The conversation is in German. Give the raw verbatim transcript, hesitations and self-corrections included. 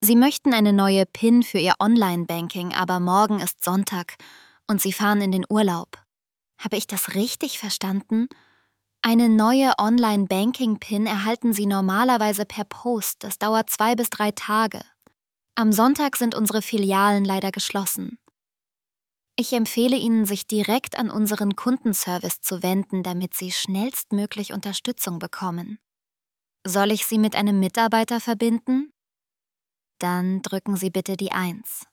Sie möchten eine neue PIN für Ihr Online-Banking, aber morgen ist Sonntag und Sie fahren in den Urlaub. Habe ich das richtig verstanden? Eine neue Online-Banking-PIN erhalten Sie normalerweise per Post. Das dauert zwei bis drei Tage. Am Sonntag sind unsere Filialen leider geschlossen. Ich empfehle Ihnen, sich direkt an unseren Kundenservice zu wenden, damit Sie schnellstmöglich Unterstützung bekommen. Soll ich Sie mit einem Mitarbeiter verbinden? Dann drücken Sie bitte die eins.